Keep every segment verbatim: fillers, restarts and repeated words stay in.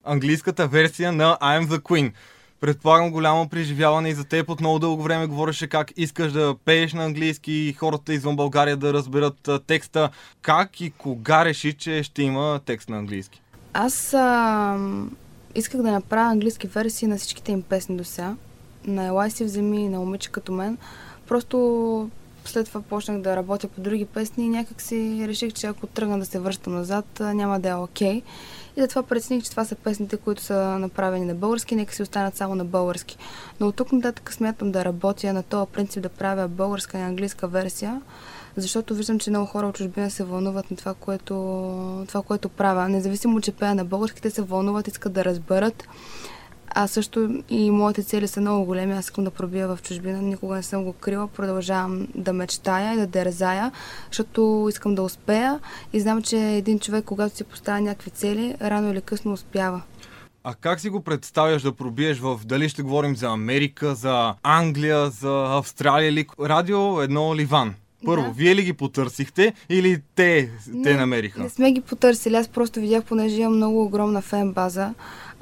английската версия на I am the Queen. Предполагам голямо преживяване и за теб. От много дълго време говореше как искаш да пееш на английски и хората извън България да разберат а, текста. Как и кога реши, че ще има текст на английски? Аз а, исках да направя английски версии на всичките им песни до сега. На Елай си вземи, на Момиче като мен. Просто след това почнах да работя по други песни и някак си реших, че ако тръгна да се връщам назад, няма да е окей. И затова прецених, че това са песните, които са направени на български, нека си останат само на български. Но от тук нататък смятам да работя на този принцип, да правя българска и английска версия, защото виждам, че много хора от чужбина се вълнуват на това, което, това, което правя. Независимо, че пея на български, те се вълнуват, искат да разберат. А също и моите цели са много големи. Аз искам да пробия в чужбина. Никога не съм го крила. Продължавам да мечтая и да дерзая, защото искам да успея и знам, че един човек, когато си поставя някакви цели, рано или късно успява. А как си го представяш да пробиеш в, дали ще говорим за Америка, за Англия, за Австралия или Радио едно Ливан? Първо, да. Вие ли ги потърсихте или те, не, те намериха? Не сме ги потърсили. Аз просто видях, понеже имам много огромна фен база.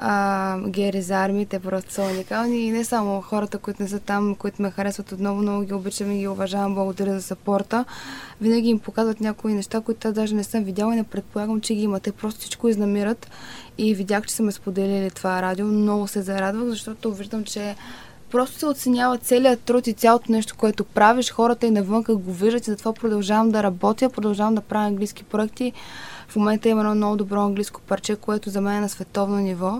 Гери за армии, те просто са уникални и не само хората, които не са там, които ме харесват отново, много ги обичам и ги уважавам, благодаря за съпорта. Винаги им показват някои неща, които аз даже не съм видяла и не предполагам, че ги има. Те просто всичко изнамират и видях, че са ме споделили това радио. Много се зарадвах, защото виждам, че просто се оценява целият труд и цялото нещо, което правиш. Хората и навънка го виждат и затова продължавам да работя, продължавам да правя английски проекти. В момента има едно много добро английско парче, което за мен е на световно ниво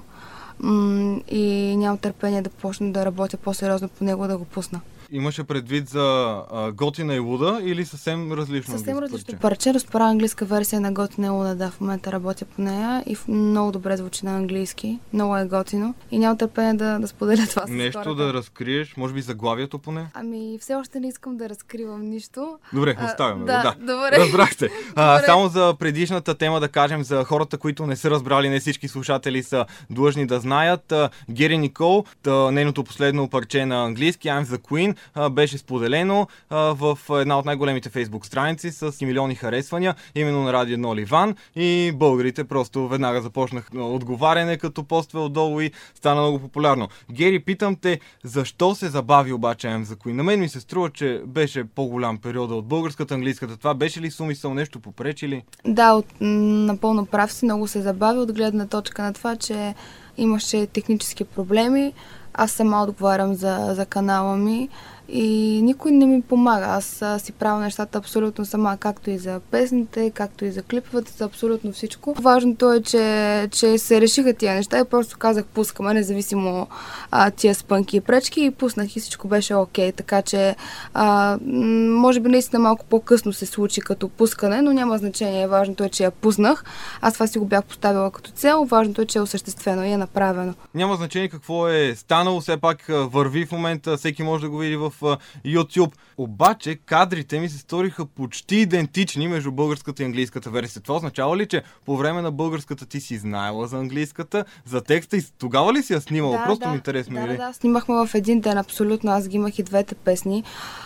м- и нямам търпение да почна да работя по-сериозно по него, да го пусна. Имаше предвид за а, Готина и луда или съвсем различно? Съвсем различно парче. Разпора английска версия на Готина и луда, да, в момента работя по нея и много добре звучи на английски. Много е готино и нямам търпение да, да споделя това с нещо хората. Да разкриеш, може би заглавието поне? Ами все още не искам да разкривам нищо. Добре, оставяме. Да, да, добре. Разбрахте. А, само за предишната тема да кажем за хората, които не са разбрали, не всички слушатели са длъжни да знаят. Гери Никол, тъ, нейното последно парче на английски I'm the Queen, беше споделено а, в една от най-големите фейсбук страници с милиони харесвания, именно на Радио едно Ливан и българите просто веднага започнах отговаряне като постве отдолу и стана много популярно. Гери, питам те, защо се забави обаче I'm the Queen? На мен ми се струва, че беше по-голям период от българската, английската. Това беше ли с умисъл, нещо попречи ли? Да, от, напълно прав си, много се забави от гледна точка на това, че имаше технически проблеми. Аз сама отговарям за, за канала ми и никой не ми помага. Аз а, си правя нещата абсолютно сама, както и за песните, както и за клиповете, за абсолютно всичко. Важното е, че, че се решиха тия неща и просто казах пускаме, независимо а, тия спънки и пречки и пуснах и всичко беше окей. Така че а, може би наистина малко по-късно се случи като пускане, но няма значение. Важното е, че я пуснах. Аз това си го бях поставила като цел. Важното е, че е осъществено и е направено. Няма значение какво е станало, все пак върви в момента, всеки може да го види в YouTube. Обаче кадрите ми се сториха почти идентични между българската и английската версия. Това означава ли, че по време на българската ти си знаела за английската, за текста и тогава ли си я снимала? Да, Просто да, ми интересно. да, или? да, да, снимахме в един ден, абсолютно. Аз ги имах и двете песни.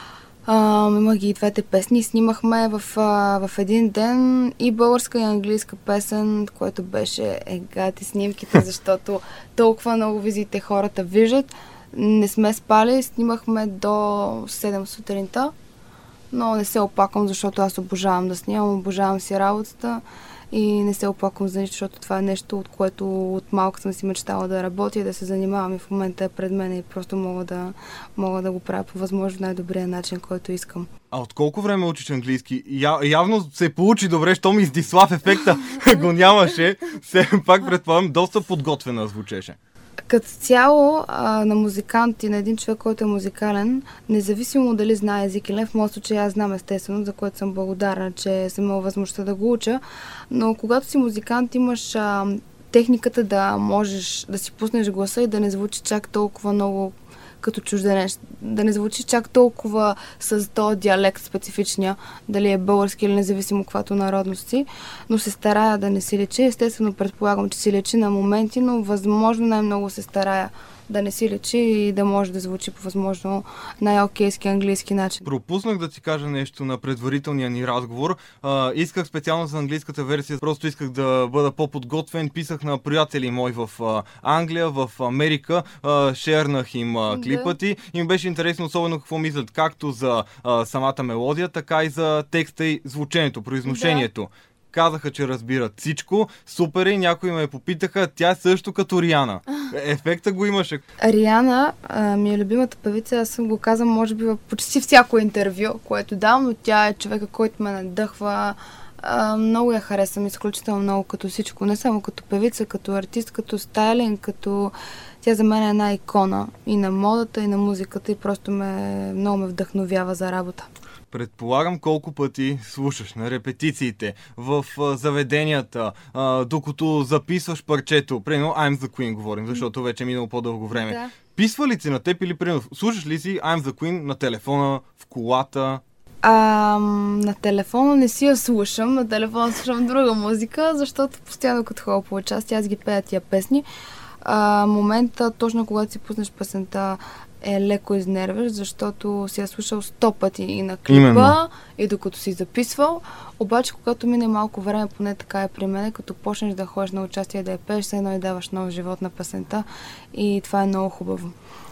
А, имах ги и двете песни и снимахме в, а, в един ден и българска и английска песен, което беше егати снимките, защото толкова много визите хората виждат. Не сме спали, снимахме до седем сутринта, но не се опаквам, защото аз обожавам да снимам, обожавам си работата и не се опаквам за нищо, защото това е нещо, от което от малко съм си мечтала да работя и да се занимавам и в момента е пред мен и просто мога да, мога да го правя по възможно най-добрия начин, който искам. А от колко време учиш английски? Я, явно се получи добре, що ми Издислав ефекта го нямаше. Все пак предполагам, доста подготвена звучеше. Като цяло а, на музикант и на един човек, който е музикален, независимо дали знае език или не, в моят случай аз знам естествено, за което съм благодарна, че съм имала възможността да го уча, но когато си музикант имаш а, техниката да можеш да си пуснеш гласа и да не звучи чак толкова много като чужденец, да не звучи чак толкова с този диалект специфичния, дали е български или независимо каквато народност си, но се старая да не си лечи. Естествено, предполагам, че си лечи на моменти, но възможно най-много се старая да не си лечи и да може да звучи по възможно най-окейски английски начин. Пропуснах да ти кажа нещо на предварителния ни разговор. А, исках специално за английската версия, просто исках да бъда по-подготвен. Писах на приятели мои в а, Англия, в Америка, а, шернах им а, клипа ти и ми беше интересно особено какво мислят както за а, самата мелодия, така и за текста и звучението, произношението. Да. Казаха, че разбират всичко. Супер и някои ме попитаха, тя е също като Риана. Ефекта го имаше. Риана а, ми е любимата певица, аз съм го казал може би в почти всяко интервю, което давам, но тя е човека, който ме надъхва. А, много я харесвам, изключително много като всичко. Не само като певица, като артист, като стайлинг, като... Тя за мен е една икона и на модата, и на музиката и просто ме, много ме вдъхновява за работа. Предполагам колко пъти слушаш на репетициите, в а, заведенията, а, докато записваш парчето. Примерно I'm the Queen говорим, защото вече е минало по-дълго време. Да. Писва ли си на теб или примерно слушаш ли си I'm the Queen на телефона, в колата? А, на телефона не си я слушам, на телефона слушам друга музика, защото постоянно като ходя по участие, аз ги пея тия песни. А, момента, точно когато си пуснеш песента, е леко изнервящ, защото си я слушал сто пъти и на клипа, именно. И докато си записвал. Обаче, когато мине малко време, поне така е при мен, като почнеш да ходиш на участие да я пееш, все едно и даваш нов живот на песента и това е много хубаво.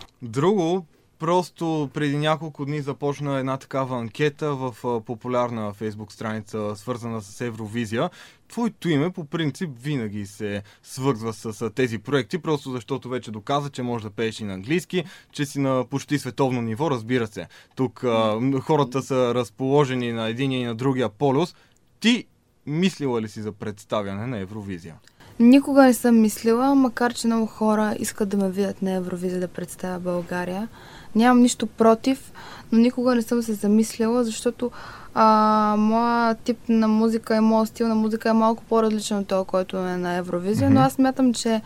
Друго, просто преди няколко дни започна една такава анкета в а, популярна фейсбук страница, свързана с Евровизия. Твоето име по принцип винаги се свързва с, с тези проекти, просто защото вече доказа, че можеш да пееш и на английски, че си на почти световно ниво, разбира се. Тук а, хората са разположени на единия и на другия полюс. Ти мислила ли си за представяне на Евровизия? Никога не съм мислила, макар че много хора искат да ме видят на Евровизия да представя България. Нямам нищо против, но никога не съм се замислила, защото а, моя тип на музика и моят стил на музика е малко по-различен от това, който е на Евровизия, mm-hmm. но аз смятам, че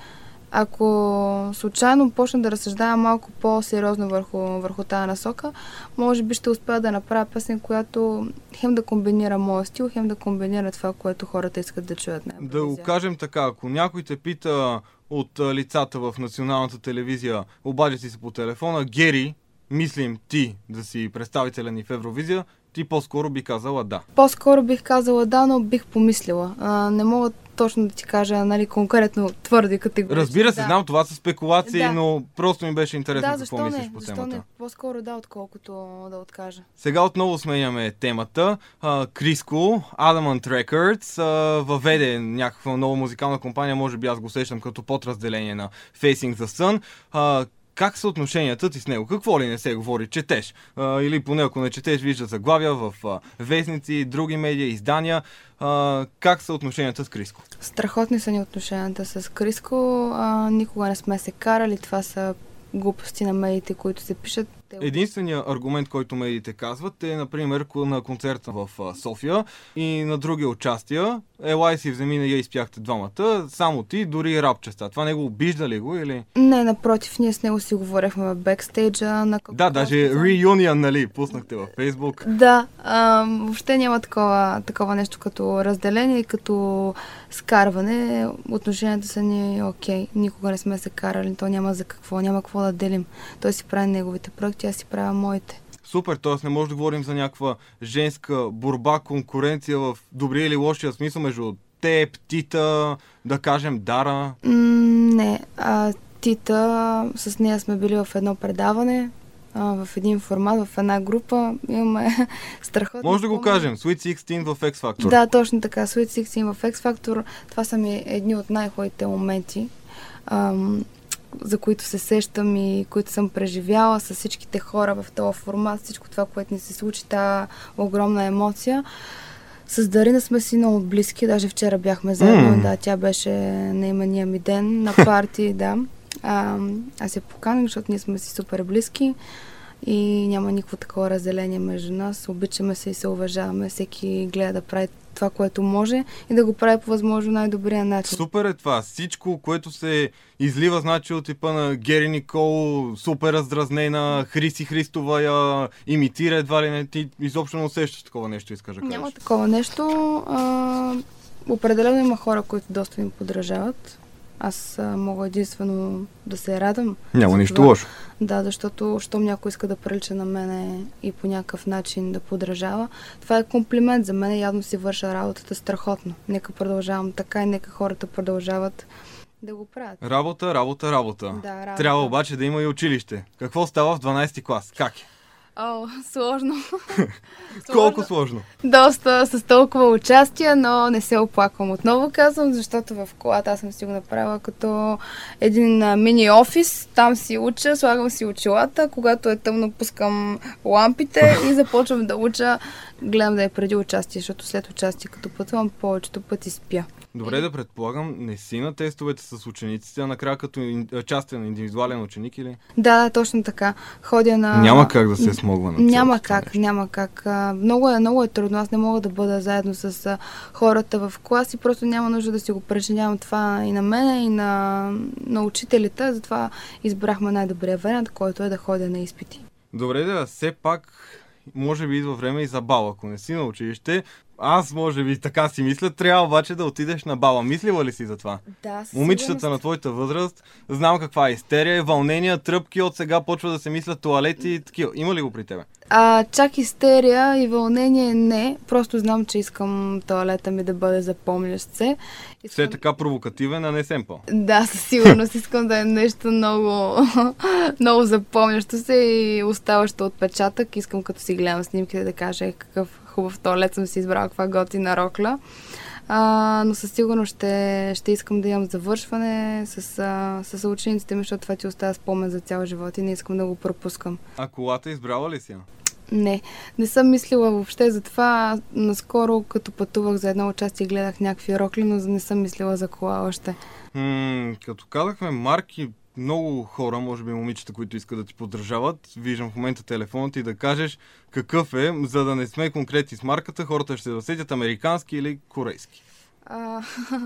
ако случайно почна да разсъждавам малко по-сериозно върху, върху тази насока, може би ще успея да направя песен, която хем да комбинира моя стил, хем да комбинира това, което хората искат да чуят на Евровизия. Да го кажем така, ако някой те пита от лицата в националната телевизия, обадя си се по телефона, Гери, мислим ти да си представителен и в Евровизия, ти по-скоро би казала да. По-скоро бих казала да, но бих помислила. А, не мога точно да ти кажа, нали, конкретно твърди категорично. Разбира се, да. Знам, това са спекулации, да. Но просто ми беше интересно да, какво мислиш по защо темата. Не? По-скоро да, отколкото да откажа. Сега отново сменяме темата. Криско, Adamant Records, а, въведе някаква нова музикална компания, може би аз го сещам като подразделение на Facing the Sun. А, Как са отношенията ти с него? Какво ли не се говори? Четеш? А, или поне ако не четеш, виждаш заглавия в а, вестници, други медии, издания. А, как са отношенията с Криско? Страхотни са ни отношенията с Криско. А, никога не сме се карали. Това са глупости на медиите, които се пишат. Единственият аргумент, който медиите казват е, например, на концерта в София и на други участия. Ела и си вземи на я изпяхте двамата, само ти, дори рапчеста. Това не го обижда ли го или? Не, напротив, ние с него си говорихме в бекстейджа. На да, даже реюнион, нали, пуснахте във Фейсбук. Да, а, въобще няма такова, такова нещо като разделение и като скарване. Отношенията са ни окей. Никога не сме се карали, то няма за какво, няма какво да делим. Той си прави неговите проекти, аз си правя моите. Супер, т.е. не може да говорим за някаква женска борба, конкуренция в добрия или лошия смисъл между теб, Тита, да кажем Дара? М- не, а, Тита, с нея сме били в едно предаване, а, в един формат, в една група. Имаме страхотно. Може да го кажем, Sweet шестнайсет в X Factor. Да, точно така, Sweet шестнайсет в X Factor. Това са ми едни от най-хубавите моменти, ам, за които се сещам и които съм преживяла с всичките хора в този формат, всичко това, което ни се случи, тази огромна емоция. С Дарина сме си много близки, даже вчера бяхме заедно, mm. да, тя беше на имения ми ден, на парти, да. А, аз я поканих, защото ние сме си супер близки и няма никакво такова разделение между нас. Обичаме се и се уважаваме, всеки гледа да прави това, което може и да го прави по възможно най-добрия начин. Супер е това. Всичко, което се излива, значи от типа на Гери Никол, супер раздразнена, Хриси Христова я имитира, едва ли не, ти изобщо не усещаш такова нещо, искаш да кажеш. Няма такова нещо. А, определено има хора, които доста им подражават. Аз а, мога единствено да се радвам. Няма нищо лошо. Да, защото щом някой иска да прилича на мене и по някакъв начин да подражава, това е комплимент за мен. Явно си върша работата страхотно. Нека продължавам така и нека хората продължават да го правят. Работа, работа, работа. Да, работа. Трябва обаче да има и училище. Какво става в дванайсети клас? Как е? О, сложно. Колко сложно? Доста с толкова участия, но не се оплаквам. Отново казвам, защото в колата аз съм си го направила като един а, мини офис. Там си уча, слагам си очилата. Когато е тъмно, пускам лампите и започвам да уча. Гледам да е преди участие, защото след участие, като пътувам, повечето пъти спя. Добре, да предполагам, не си на тестовете с учениците, а накрая като частен индивидуален ученик или? Да, точно така. Ходя на... Няма как да се смогва на цялото. Няма как, нещо. няма как. Много е, много е трудно. Аз не мога да бъда заедно с хората в клас и просто няма нужда да си го причинявам това и на мене, и на, на учителите. Затова избрахме най-добрия вариант, който е да ходя на изпити. Добре, да, все пак може би идва време и за бал. Ако не си на училище, аз може би така си мисля, трябва обаче да отидеш на бала. Мислила ли си за това? Да, със Момичетата сигурност. на твоята възраст, знам каква е истерия, вълнения, тръпки, от сега почва да се мислят туалети и такива. Има ли го при тебе? А, чак истерия и вълнение не. Просто знам, че искам тоалета ми да бъде запомнящ се. Искам... Все така провокативен, а не семпъл. Да, със сигурност искам да е нещо много, много запомнящо се и оставащо отпечатък. Искам като си гледам снимките да кажа какъв хубав тоалет съм си избрала, каква готина рокля. А, но със сигурност ще, ще искам да имам завършване с, а, с учениците ми, защото това ти остава спомен за цял живот и не искам да го пропускам. А колата избрала ли си? Не, не съм мислила въобще за това. Наскоро, като пътувах за едно участие, гледах някакви рокли, но не съм мислила за кола още. М- като казахме марки, много хора, може би момичета, които искат да ти поддържават, виждам в момента телефонът и да кажеш какъв е, за да не сме конкретни с марката, хората ще се досетят американски или корейски. А,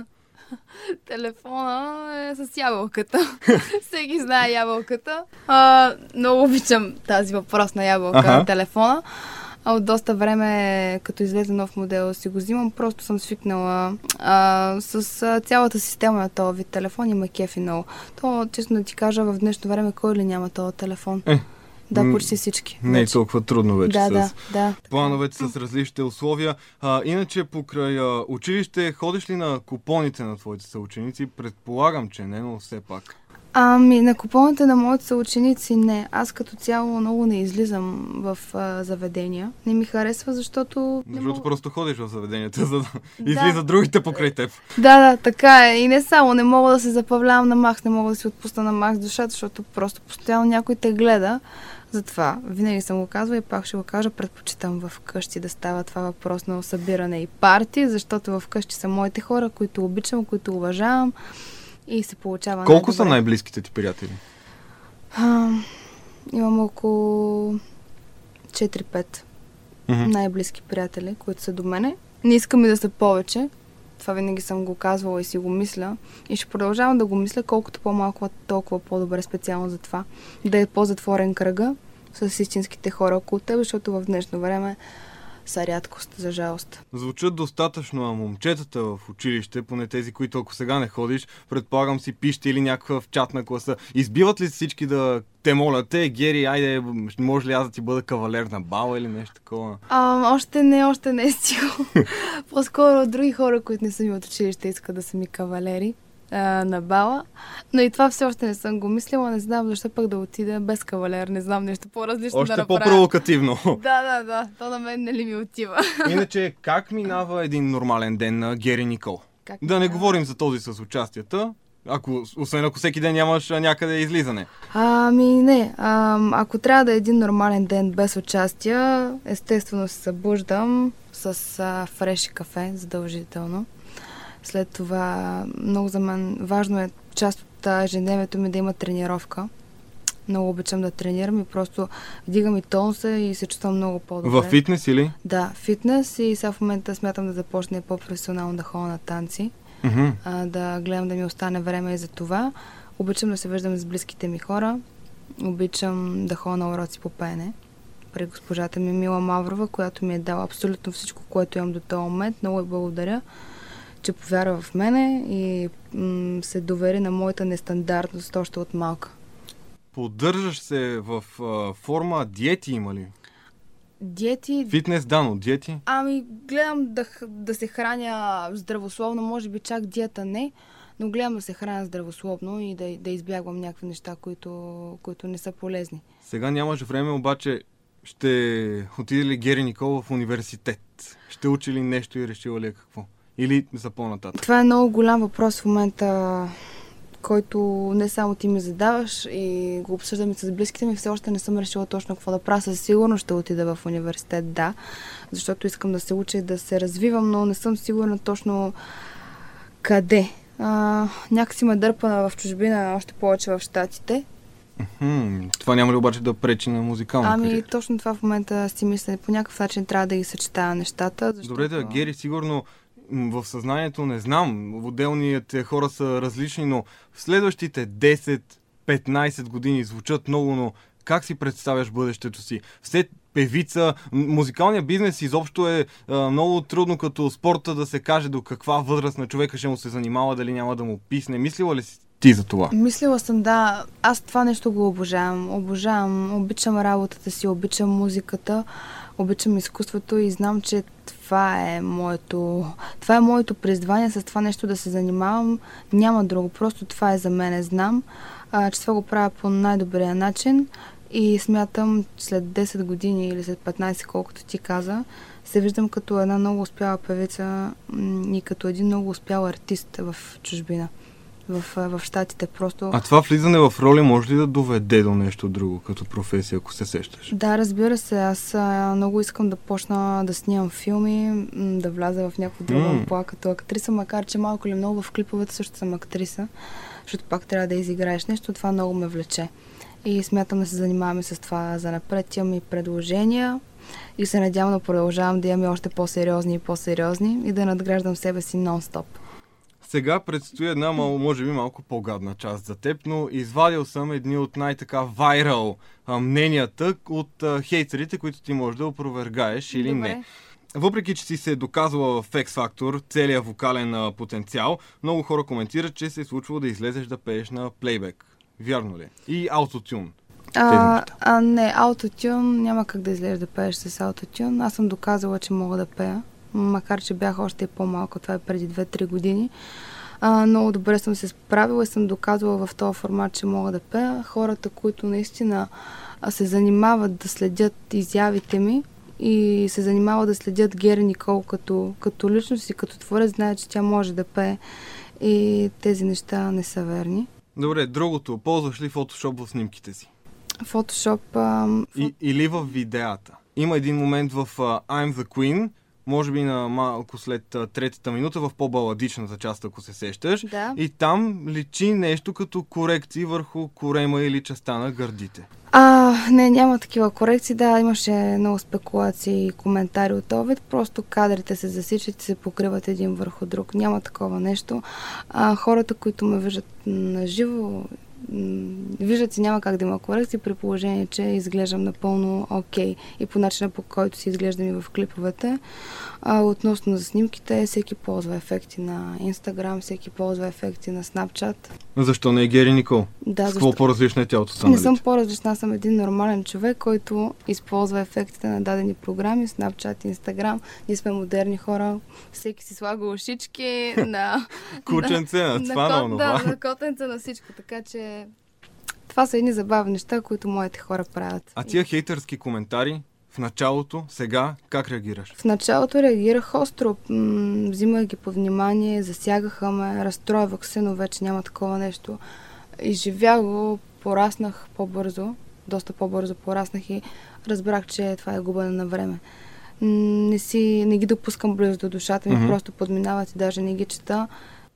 телефона е с ябълката. Всеки знае ябълката. А, много обичам тази въпросна ябълка Аха. на телефона. А от доста време, като излезе нов модел, си го взимам. Просто съм свикнала а, с а, цялата система на този вид телефон и ме кефи много. То, честно да ти кажа, в днешно време кой ли няма този телефон? Е, Да, почти всички. Не е вече. толкова трудно вече Да, с да, да. плановете с различните условия. А, иначе покрай а, училище, ходиш ли на купоните на твоите съученици? Предполагам, че не, но все пак. Ами, на купоните на моите съученици не. Аз като цяло много не излизам в а, заведения. Не ми харесва, защото... не Защото мога... просто ходиш в заведенията, за да Да. излизат другите покрай теб. Да, да, така е. И не само, не мога да се забавлявам на Макс, не мога да си отпусна на Макс душата, защото просто постоянно някой те гледа. Затова винаги съм го казвала и пак ще го кажа, предпочитам в къщи да става това въпрос на събиране и парти, защото в къщи са моите хора, които обичам, които уважавам и се получава Колко най-добре. са най-близките ти приятели? А, имам около четири-пет Мгм. най-близки приятели, които са до мене. Не искам и да са повече. Това винаги съм го казвала и си го мисля. И ще продължавам да го мисля, колкото по-малко, толкова по-добре, специално за това. Да е по-затворен кръга с истинските хора около теб, защото в днешно време са рядкост, за жалост. Звучат достатъчно, а момчетата в училище, поне тези, които ако сега не ходиш, предполагам си пишете или някакъв чат на класа. Избиват ли всички да те молят, те, Гери, айде, може ли аз да ти бъда кавалер на бала или нещо такова? А, още не, още не е стиго. По-скоро други хора, които не са ми от училище, искат да са ми кавалери а, на бала. Но и това все още не съм го мислила. Не знам защо пък да отида без кавалер. Не знам нещо по-различно Още да направя. по-провокативно. Да, да, да. То на мен не ли ми отива. Иначе, как минава един нормален ден на Гери Никол? Как Да не минава? говорим за този с участията, ако, освен ако всеки ден нямаш а, някъде излизане. Ами не, а, ако трябва да е един нормален ден без участия, естествено се събуждам с а, фреш и кафе, задължително. След това много за мен важно е част от а, ежедневието ми да има тренировка. Много обичам да тренирам и просто вдигам и тонуса и се чувствам много по-добре. Във фитнес или? Да, фитнес и сега в момента смятам да започне по-професионално да ходя на танци. Мгм. А, да гледам да ми остане време и за това. Обичам да се виждам с близките ми хора. Обичам да ходя на уроци по пеене при госпожата ми Мила Маврова, която ми е дала абсолютно всичко, което имам до този момент. Много й благодаря. че повярва в мене и м- се довери на моята нестандартност още от малка. Поддържаш се в а, форма, диети има ли? Диети... Фитнес, да, но диети? Ами, гледам да, да се храня здравословно, може би чак диета не, но гледам да се храня здравословно и да, да избягвам някакви неща, които, които не са полезни. Сега нямаш време, обаче ще отиде ли Гери Никол в университет? Ще учи ли нещо и решила ли е какво? Или за по-нататък? Това е много голям въпрос в момента, който не само ти ми задаваш и го обсъждам и с близките ми. Все още не съм решила точно какво да правя. Със сигурно ще отида в университет, да, защото искам да се уча и да се развивам, но не съм сигурна точно къде. А, някакси ме дърпа в чужбина, още повече в Щатите. Mm-hmm. Това няма ли обаче да пречи на музикална Ами кариера? точно това в момента си мисля. По някакъв начин трябва да ги съчетая нещата. Защото... Добре, да, Гери, сигурно в съзнанието не знам, отделните хора са различни, но в следващите десет-петнайсет години звучат много, но как си представяш бъдещето си? Все певица, музикалният бизнес изобщо е а, много трудно като спорта да се каже до каква възраст на човека ще му се занимава, дали няма да му писне. Мислила ли си ти за това? Мислила съм, да. Аз това нещо го обожавам. Обожавам, обичам работата си, обичам музиката, обичам изкуството и знам, че това е моето, това е моето призвание, с това нещо да се занимавам. Няма друго, просто това е за мен. Знам, а, че това го правя по най-добрия начин и смятам след десет години или след петнайсет, колкото ти каза, се виждам като една много успяла певица и като един много успял артист в чужбина. В, в Щатите просто... А това влизане в роли може ли да доведе до нещо друго като професия, ако се сещаш? Да, разбира се. Аз а, много искам да почна да снимам филми, м- да вляза в някакво друго Mm. амплоа като актриса, макар че малко или много в клиповете също съм актриса, защото пак трябва да изиграеш нещо. Това много ме влече. И смятам да се занимаваме с това занапред. Имам и предложения и се надявам да продължавам да имаме още по-сериозни и по-сериозни и да надграждам себе си нон-стоп. Сега предстои една, може би, малко по-гадна част за теб, но извадил съм едни от най-така вайрал а, мненията от а, хейтерите, които ти можеш да опровергаеш или Добре. не. Въпреки, че си се доказвала в X Factor целият вокален а, потенциал, много хора коментират, че се е случвало да излезеш да пееш на плейбек. Вярно ли? И аутотюн. А, а, не, аутотюн няма как да излезеш да пееш с аутотюн. Аз съм доказала, че мога да пея. Макар че бях още и по-малко, това е преди две-три години. А, много добре съм се справила и съм доказала в този формат, че мога да пея. Хората, които наистина се занимават да следят изявите ми и се занимават да следят Гери Никол като, като личност и като творец, знаят, че тя може да пее и тези неща не са верни. Добре, другото. Ползваш ли фотошоп в снимките си? Фотошоп... А, И, или в видеята. Има един момент в uh, I'm the Queen, може би на малко след uh, третата минута, в по-баладичната част, ако се сещаш. Да. И там личи нещо като корекции върху корема или частта на гърдите. А, не, няма такива корекции. Да, имаше много спекулации и коментари от този вид. Просто кадрите се засичат и се покриват един върху друг. Няма такова нещо. А, хората, които ме виждат на живо, виждат си няма как да има корекции, при положение, че изглеждам напълно окей. И по начина, по който си изглеждам и в клиповете. А, относно за снимките, всеки ползва ефекти на Instagram, всеки ползва ефекти на Snapchat. Защо не е Гери Никол? Да, С какво защо? по-различна е тя от останалите? Не съм по-различна, съм един нормален човек, който използва ефектите на дадени програми, Snapchat, Instagram. Ние сме модерни хора, всеки си слага ушички на... Кученце, на това, на онова. Да, на котенца, на всичко, така че това са едни забавни неща, които моите хора правят. А тия хейтърски коментари в началото, сега, как реагираш? В началото реагирах остро, м- взимах ги под внимание, засягаха ме, разстройвах се, но вече няма такова нещо. Изживях го, пораснах по-бързо, доста по-бързо пораснах и разбрах, че това е губене на време. Не, си, не ги допускам близо до душата ми, mm-hmm. просто подминават и даже не ги чета.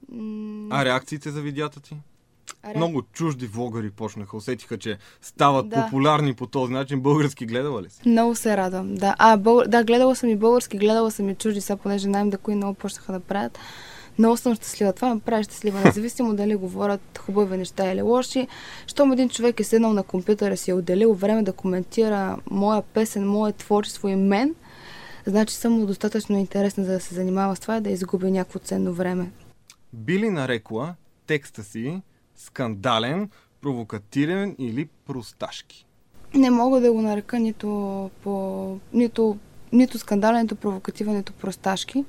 А реакциите за видеята ти? Ре... Много чужди влогари почнаха, усетиха, че стават да. популярни по този начин. Български гледала ли си? Много се радвам, да. А, бъл... да, гледала съм и български, гледала съм и чужди, сега понеже знаем да кои много почнаха да правят. Много съм щастлива. Това ме прави щастлива, независимо дали говорят хубави неща или лоши. Щом един човек е седнал на компютъра си, е отделил време да коментира моя песен, мое творчество и мен, значи съм му достатъчно интересна, за да се занимава с това и да изгуби някакво ценно време. Би ли нарекла текста си скандален, провокативен или просташки? Не мога да го нарека нито по... нито, нито скандален, нито провокативен, нито просташки,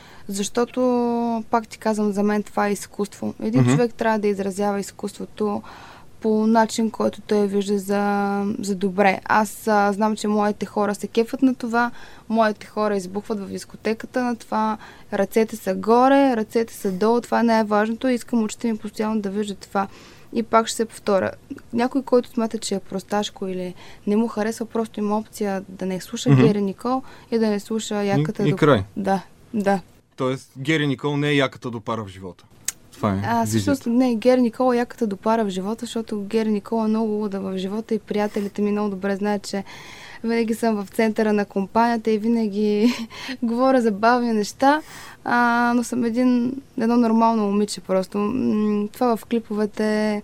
защото, пак ти казвам, за мен това е изкуство. Един mm-hmm. човек трябва да изразява изкуството по начин, който той вижда за, за добре. Аз а, знам, че моите хора се кефат на това, моите хора избухват в дискотеката на това, ръцете са горе, ръцете са долу, това не е важното, искам очите ми постоянно да виждат това. И пак ще се повторя. Някой, който смята, че е просташко или не му харесва, просто има опция да не слуша mm-hmm. Гери Никол и да не слуша яката и, и до... край. Да, да. Тоест, Гери Никол не е яката допара в живота. Това е. А, всъщност не, Гери Никол е яката допара в живота, защото Гери Никол е много луда в живота и приятелите ми много добре знаят, че винаги съм в центъра на компанията и винаги говоря за бавни неща, а, но съм един, едно нормално момиче просто. М- това в клиповете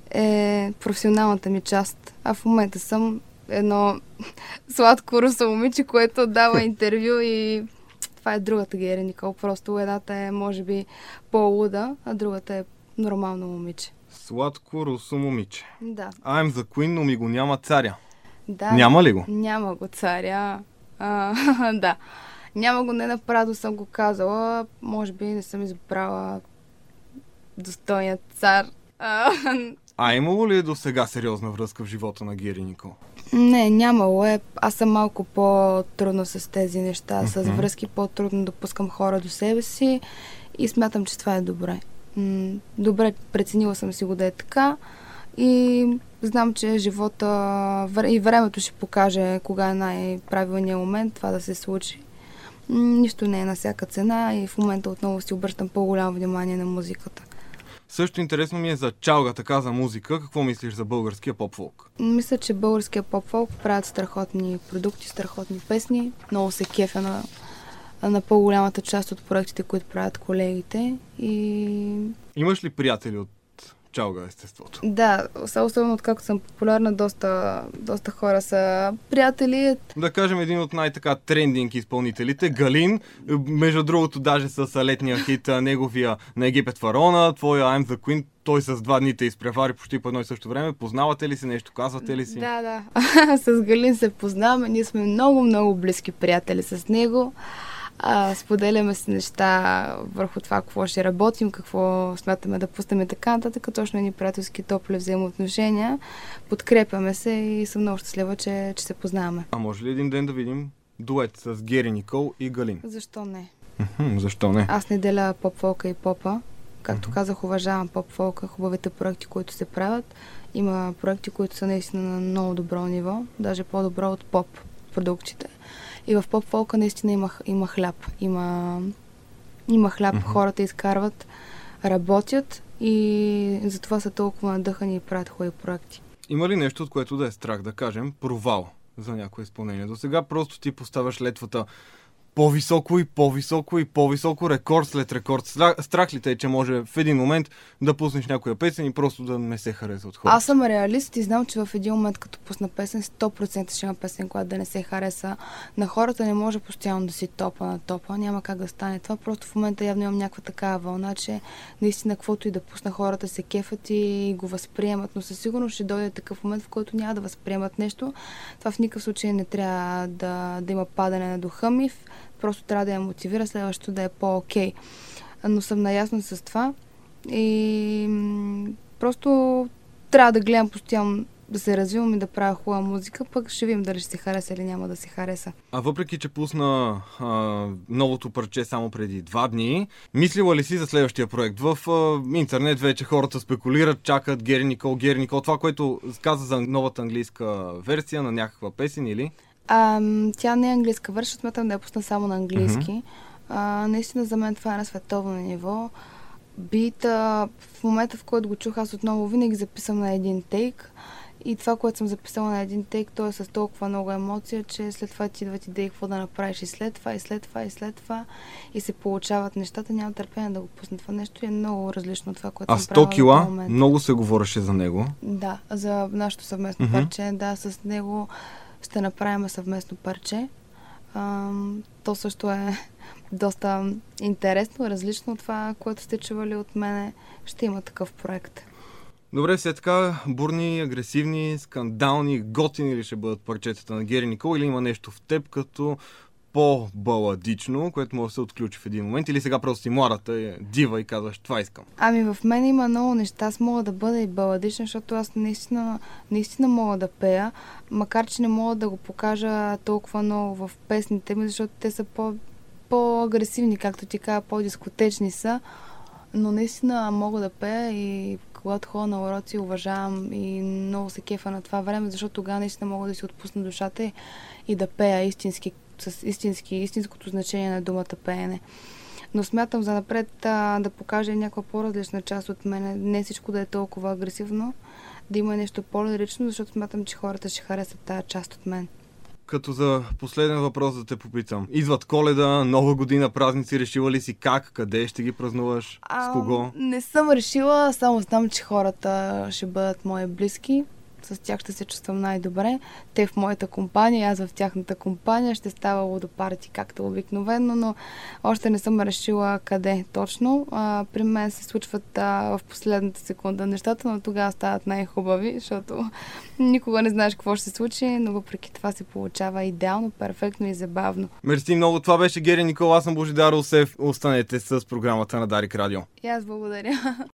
е професионалната ми част, а в момента съм едно сладко русо момиче, което дава интервю и това е другата Гери Никол. Просто едната е, може би, по-луда, а другата е нормално момиче. Сладко русо момиче. Да. I'm the Queen, но ми го няма царя. Да. Няма ли го? Няма го царя. А, да. Няма го, не направо съм го казала. Може би не съм избрала достойният цар. А, а имало ли е до сега сериозна връзка в живота на Гери Никол? Не, нямало е. Аз съм малко по-трудно с тези неща. Mm-hmm. С връзки по-трудно допускам хора до себе си и смятам, че това е добре. М- добре, преценила съм си го да е така и знам, че живота и времето ще покаже кога е най-правилният момент това да се случи. М- нищо не е на всяка цена и в момента отново си обръщам по-голямо внимание на музиката. Също интересно ми е за чалга, така за музика. Какво мислиш за българския поп-фолк? Мисля, че българския поп-фолк правят страхотни продукти, страхотни песни. Много се кефя на, на по-голямата част от проектите, които правят колегите. И... Имаш ли приятели от чалга естеството? Да, особено откакто съм популярна, доста, доста хора са приятели. Да кажем един от най-така трендинг изпълнителите, Галин. Между другото, даже с летния хит неговия на Египет Фараона, твоя I'm the Queen, той с два дни те изпревари почти по едно и също време. Познавате ли си нещо? Казвате ли си? Да, да. С Галин се познаваме. Ние сме много, много близки приятели с него. А, споделяме си неща върху това, какво ще работим, какво смятаме да пуснем и така нататък. Точно едни приятелски топли взаимоотношения. Подкрепяме се и съм много щастлива, че, че се познаваме. А може ли един ден да видим дует с Гери Никол и Галин? Защо не? Mm-hmm, защо не? Аз не деля поп-фолка и попа. Както mm-hmm. казах, уважавам поп-фолка, хубавите проекти, които се правят. Има проекти, които са наистина на много добро ниво, даже по-добро от поп продуктите. И в поп-фолка наистина има, има хляб. Има, има хляб, mm-hmm. хората изкарват, работят и затова са толкова надъхани и правят хубави проекти. Има ли нещо, от което да е страх, да кажем, провал за някое изпълнение? До сега просто ти поставяш летвата по-високо и по-високо и по-високо, рекорд след рекорд. Страх ли те е, че може в един момент да пуснеш някоя песен и просто да не се хареса от хората? Аз съм реалист и знам, че в един момент, като пусна песен, сто процента ще има песен, която да не се хареса на хората. Не може постоянно да си топа на топа. Няма как да стане това. Просто в момента явно имам някаква такава вълна, че наистина каквото и да пусна, хората се кефат и го възприемат. Но със сигурност ще дойде такъв момент, в който няма да възприемат нещо. Това в никакъв случай не трябва да, да има падане на духа ми. Просто трябва да я мотивира, следващото да е по-окей. Но съм наясно с това и м- просто трябва да гледам постоянно да се развивам и да правя хубава музика, пък ще видим дали ще се хареса или няма да се хареса. А въпреки, че пусна а, новото парче само преди два дни, мислила ли си за следващия проект? В а, интернет вече хората спекулират, чакат Гери Никол, Гери Никол, това, което каза за новата английска версия на някаква песен или? А, тя не е английска версия, смятам да я пусна само на английски. Mm-hmm. А, наистина за мен това е на световно ниво. Бита, в момента в който го чух, аз отново винаги записвам на един тейк. И това, което съм записала на един тейк, то е с толкова много емоция, че след това ти идват идеи какво да направиш и след това, и след това, и след това. И се получават нещата. Няма търпение да го пусна това нещо и е много различно от това, което а съм правила. А сто кила, много се говореше за него. Да, за нашето съвместно mm-hmm. парче. Да, с него ще направим съвместно парче. А, то също е доста интересно, различно от това, което сте чували от мене. Ще има такъв проект. Добре, все така бурни, агресивни, скандални, готини ли ще бъдат парчетата на Гери Никол или има нещо в теб като по-баладично, което може да се отключи в един момент, или сега просто си младата дива и казваш, това искам? Ами в мен има много неща. Аз мога да бъда и баладична, защото аз наистина, наистина мога да пея, макар че не мога да го покажа толкова много в песните ми, защото те са по, по-агресивни, както ти кажа, по-дискотечни са, но наистина мога да пея и когато ходя на уроци, уважавам и много се кефа на това време, защото тогава наистина мога да си отпусна душата и да пея истински, с истински, истинското значение на думата пеене. Но смятам за напред а, да покажа някаква по-различна част от мен. Не всичко да е толкова агресивно, да има нещо по-лирично, защото смятам, че хората ще харесат тази част от мен. Като за последен въпрос да те попитам. Идват Коледа, Нова година, празници, решила ли си как, къде ще ги празнуваш, А, с кого? Не съм решила, само знам, че хората ще бъдат мои близки. С тях ще се чувствам най-добре. Те в моята компания, аз в тяхната компания. Ще става лудопарти, както обикновено, но още не съм решила къде точно. А, при мен се случват а, в последната секунда нещата, но тогава стават най-хубави, защото никога не знаеш какво ще се случи, но въпреки това се получава идеално, перфектно и забавно. Мерси много. Това беше Гери Никол. Аз съм Божидар Русев. Останете с програмата на Дарик Радио. И аз благодаря.